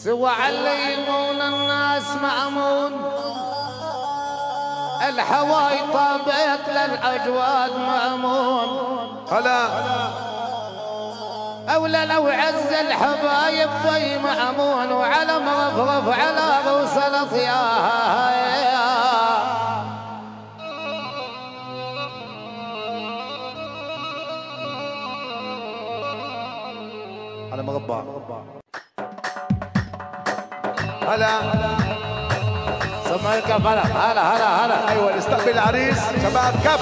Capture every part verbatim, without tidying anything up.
سوى عليمون الناس مأمون الحواي طابت للأجواد مأمون هلا أولى لو عز الحبايب ضي مأمون وعلى مرفرف على غوصلة ياها على مربع هلا سمع الكف هلا هلا هلا هلا ايوه نستقبل العريس شباب كف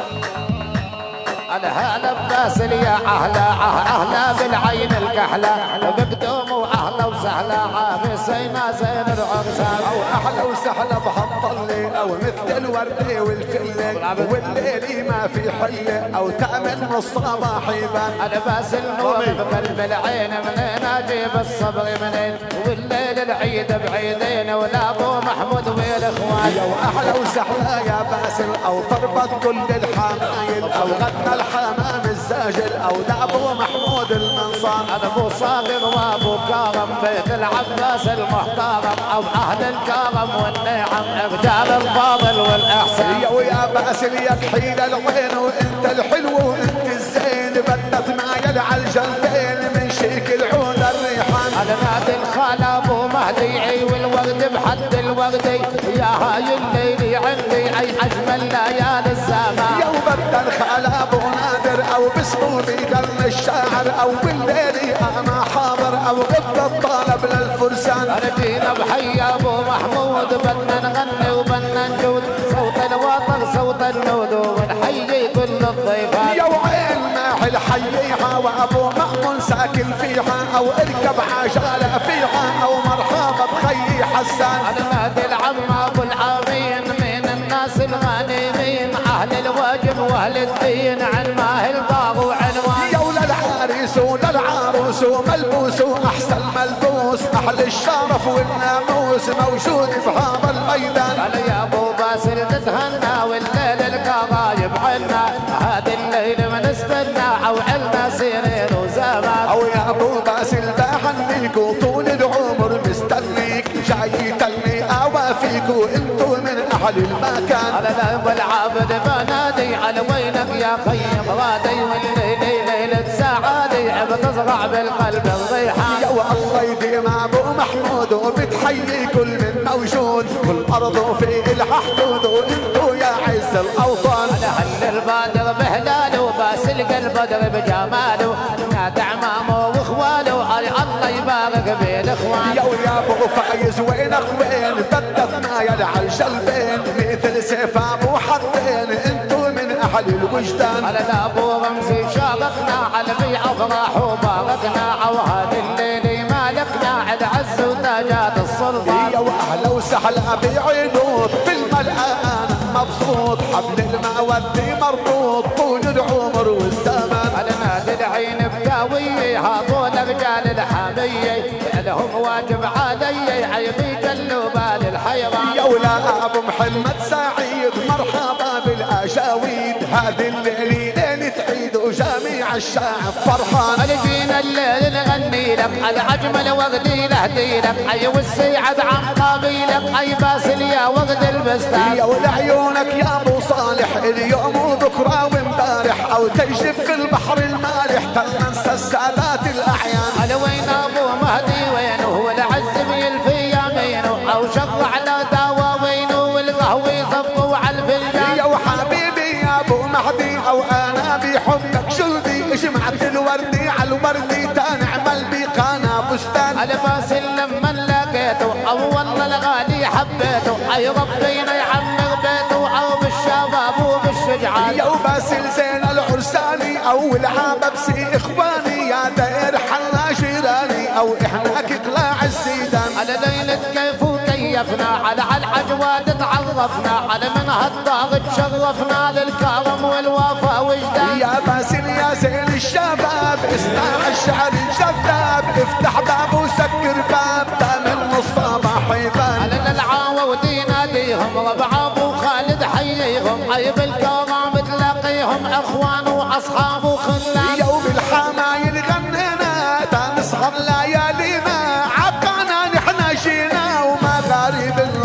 هلا هلا باسل يا اهلا اهلا بالعين الكحله بقدوم واهلا وسهلا عابسينا زين العرسان او احلى وسهلا بحطلي او مثل الورده والفله والليل ما في حله او تعمل نص صباحيبان انا باسل نور بقلب العين منين اجيب الصبر منين والليل العيد بعيدين ولا ابو محمود والاخوان يا احلى وسهلا يا باسل او طربت كل الحمايل او غنى الحمام الزاجل او لابو محمود المنصار انا ابو صابر وابو كرم بيت العباس المحترم او اهل الكرم والنعم رجال الفاضل والاحسان يا ويا باسل يا كحيل العين وانت الحلو وانت الزين بدت معي على الجلدين من شيك العود الريحان انا نادي الخال ابو مهدي والورد بحد الوردي يا هاي الليل عندي اي اجمل ليالي الزمان يا وبد الخال ابو نادر او باسمه بيدل الشاعر او بالليل انا حاضر او غبت الطالب للفرسان انا جينا بحي ابو محمود بدنا نغني وبدنا نجود صوت الوطن صوت النود ونحيي كل الضيفان يا وعين ماحل حييها وابو مأمون ساكن فيها او اركب عجاله فيها او مرحبا بخيي حسان انا نادي العم ابو العامين من الناس الغانمين اهل الواجب واهل الدين عن ماهل باغ وعنوان يا ولا العريس ولا العروس وملبوس واحسن ملبوس اهل الشرف والناموس موجود بهذا الميدان انا يا ابو باسل نتهنى والليل القرايب عنا هذا الليل ما نستنى او عنا سنين وزمان او يا ابو باسل بحنيك وطول العمر مستنيك جاي تلني اوافيك وانتو من اهل المكان على ذنب العابد بنادي على وينك يا خيم غادي والليل ليلة سعادي بتزرع بالقلب الريحان يا والله يديم ابو محمود وبتحيي كل من موجود والارض في الها حدود وانتو يا عز الاوطان على هل البادر بهلاله وباسل البدر بجماله نادى عمامه واخواله الله يبارك بالاخوان يا ويا ابو فايز وينك وين بدتنا يا العجلبين مثل سيف ابو حطين انتو من اهل الوجدان على ابو رمزي شاركنا على بيع افراح وباركنا وهذا الليل مالكنا على عز وتاجات السلطان يا واهلا وسهلا بعينوك في الملآن مبسوط حبل المودي مربوط طول العمر والزمان على نادي العين بداوي هذول رجال الحامية لهم واجب علي عيبي جلوا بال الحيران يا ولا ابو محمد سعيد مرحبا بالاجاويد هذه الليله ليله عيد وجميع الشعب فرحان جينا الليل نغني لك على اجمل وغدي لهدي لك اي والسيعد عن قبيلك اي باسل يا وغد البستان يا ولعيونك يا ابو صالح اليوم وبكره وامبارح او تجري في البحر المالح تنسى السادات الاعيان على وين ابو مهدي وينه هو العز بيلفي يمينه او شق على دواوينه والقهوه يصفوا على الفنجان يا وحبيبي يا ابو مهدي او انا بحبك جلدي جمعت الوردي على الوردي تنعمل بقانا بستان على باسل لما لقيته او والله الغالي حبيته اي ربينا يعمر بيته او بالشباب وبالشجعان يا وباسل زين العرساني او العابسي اخواني يا داير حلا جيراني او احنا كقلاع الزيدان على ليلة كيف وكيفنا على على العجوات تعرفنا على من هالدار تشرفنا للكرم والوفا وجدان يا باسل يا زين الشباب اسمع الشعر الجذاب افتح باب وسكر باب تامن الصباح يبان على العاوة وديناديهم ربع ابو خالد حييهم اي بالكرم تلاقيهم اخوان واصحاب وخلان يوم الحمايل غنينا تنسهر ليالينا عبقنا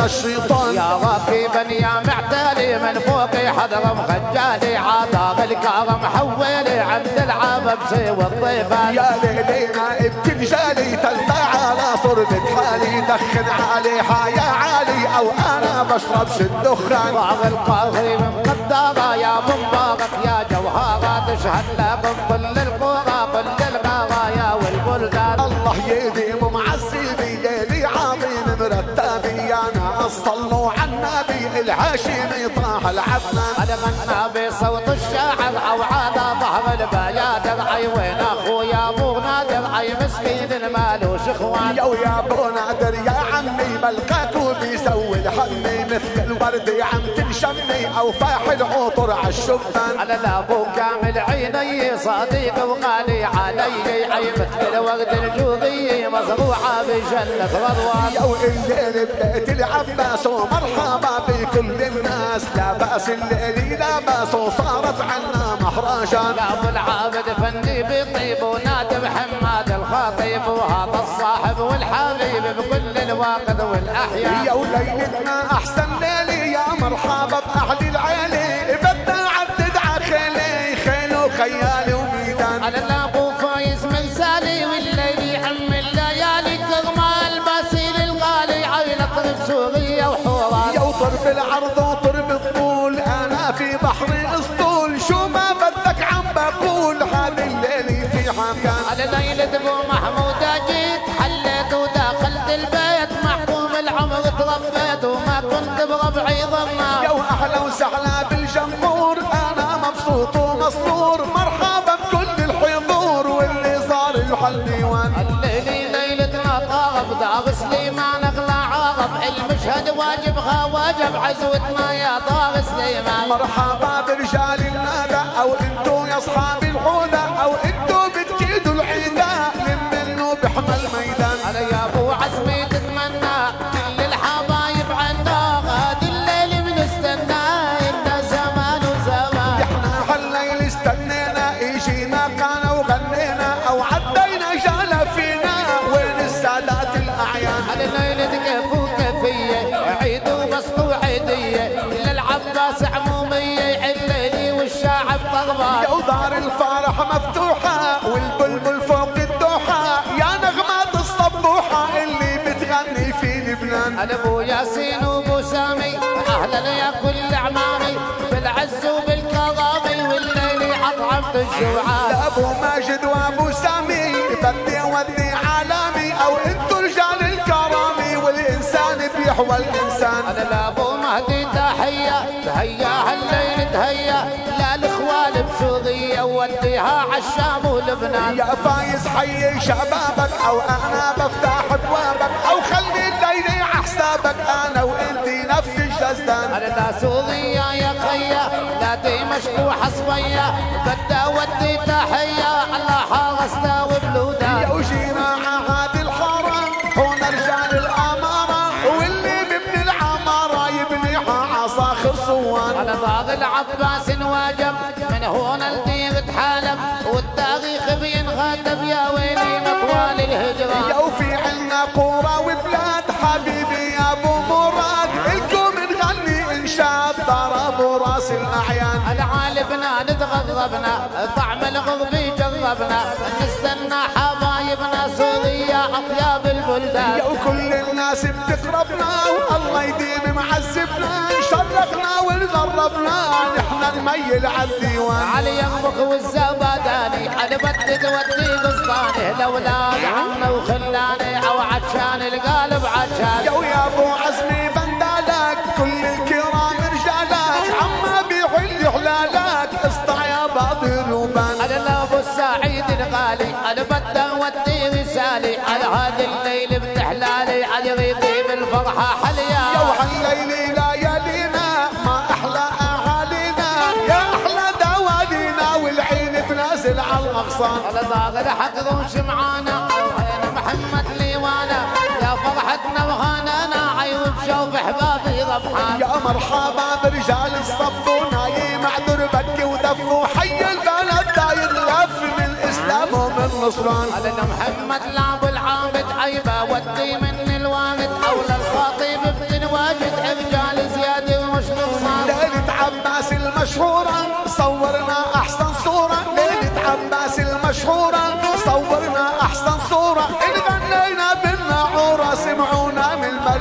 اسمه الشيطان. يا راكبا يا معتالي من فوقي حضر مخجالي عطاء الكرم حولي عند العببسي والضيفان. يا ليلينا بتنجالي تلطع على صربة حالي دخن عليها يا عالي او انا بشربش الدخان. باغ القاضي من قدارة يا مبارك يا جوهرة تشهد لكم كل القرى كل الغرايا والبلدان. الله يديم معزبي ليلي عظيم مرتبي يا ناس صلوا على النبي الهاشمي طه العفنان. انا غنى بصوت الشاعر او على ظهر البيادر اي وين اخويا ابو نادر اي مسكين المالوش اخوان. يا ويا ابو نادر يا عمي ملقاك وبيسوي الحمي مثل الورد عم تنشمي او فاحل عطر عالشبان. انا لابو كامل عيني صديق وغالي علي اي مثل الورد الجوغي مزروعه بجنه رضوان. يا والليل ببيت العباس ومرحبا بكل الناس لا باس الليل لا باس وصارت عنا مهرجان. يا ابو العابد فني بطيب ونادي محمد الخطيب وهذا الصاحب والحبيب بكل الوقت والاحيان. يا وليلتنا احسن ليلي يا مرحبا باهل العيلي بدنا عدد عخيلي خيل وخيالي وميدان. انا لابو فايز من سالي والليل يحمل ليالي كرمال باسيل الغالي عيلة طرب سوريا وحوران. يا وطرب العرض وطرب الطول انا في بحر اسطول شو ما بدك عم بقول هذا الليل في حكان. على ليلة ابو محمود جيت حليت ودخلت البيت محكوم العمر تربيت وما كنت بربعي ضمان. يا واحلى وسهلا بالجمهور انا مبسوط ومسرور مرحبا بكل الحضور واللي صار الحل ديوان. الليلي ليلتنا طارب دار سليمان اغلى عرب المشهد واجبها واجب عزوتنا يا دار سليمان. مرحبا برجال النادى او انتو يا اصحاب العودة او انتو بتجيدوا العيدة من منه بحمى الميدان. انا يا ابو عزمي تتمنى كل الحبايب عنا غادي الليل بنستنى إلنا زمان وزمان. احنا هالليل استنينا يجينا قانا وغنينا او عدينا جانا فينا وين السادات الاعيان. على ليلة كيف وكيفية عيد وبسط وعيدية للعباس عمومية الليلي والشاعب طغبان. يا ودار الفرح مفتوحة والبلبل فوق الدوحة يا نغمات الصبوحة اللي بتغني في لبنان. انا ابو ياسين وابو سامي اهلا يا كل اعمامي بالعز وبالكرامي والليل اطعمت الجوعان. يا ابو ماجد وابو سامي بدي ودي عالمي او انتو رجال الكرامي والانسان بيحوى الانسان. انا لابو مهدي تحيه تهيا هالليل تهيا لا الاخوال بسوريا ووديها عالشام ولبنان. يا فايز حيي شبابك او انا بفتح ابوابك او خلي الليل حسابك انا وانتي نفس الجزدان. انا لا سوريا يا خيا لا دمشق وحصبيه بدي اودي تحيه الله حارسنا وبلودان. يا وجينا عهد الحرم هون رجال الاماره واللي ببني العماره يبنيها عصا خرصوان. انا ضاغ العباس انواجب من هون الدير تحالب والتاريخ بينغتب يا ويلي مطوال الهجران. يا وفي عنا قرى وبلاد حبيبي يا ابو مراد الكم نغني انشاد ضرب راس الاعيان. العالبنا نتغربنا طعم الغربي جربنا نستنى حبايبنا سوريا اطياب البلدان. يا وكل الناس بتقربنا والله يديم معذبنا شرفنا ونغربنا نحن نميل عالديوان. علي يمك والزباداني انا بدي تودي قسطاني الاولاد عنا وخلاني او عشان القالب عشان. يا ويا ابو عزمي بندالك كل الكرام رجالك عما بيحل حلالك اسطع يا بعض الروبان. انا لابو السعيد الغالي انا بدي اودي رسالي على هذا الليل بتحلالي على ريقي بالفرحه حليا. يا وهالليل لا يلينا ما احلى اهالينا يا احلى دوالينا والعين بنازل على الاغصان. انا ضاغر حق روش معانا وين محمد ليوانا يا فرحتنا وهانانا عيوب شوف احبابي ربحان. يا مرحبا برجال الصف ونايم عذر بكي ودف وحي البلد داير لف من الاسلام ومن نصران. انا محمد لعب العابد عيبه ودي من الوالد اولى الخطيب ابن الواجب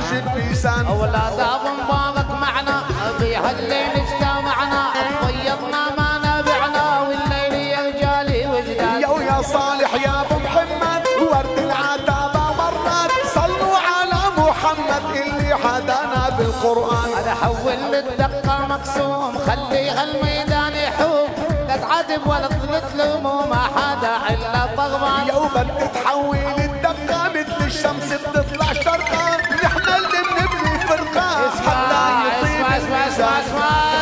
راشد بيسان. اولاد ابو مبارك معنا بهالليل اجتمعنا طيبنا ما نبعنا والليل يا رجالي وجدان. يا ويا صالح يا ابو محمد ورد العتابة مرات صلوا على محمد اللي حدانا بالقرآن. انا حول للدقة مقسوم خليها الميدان يحوم لا تعاتب ولا تظلم وما حدا الا طغبان. يا وبدك تحول الدقة مثل الشمس بتطلع شرقا نحن اللي بنبني فرقان حتى يطيب اسمع اسمع اسمع اسمع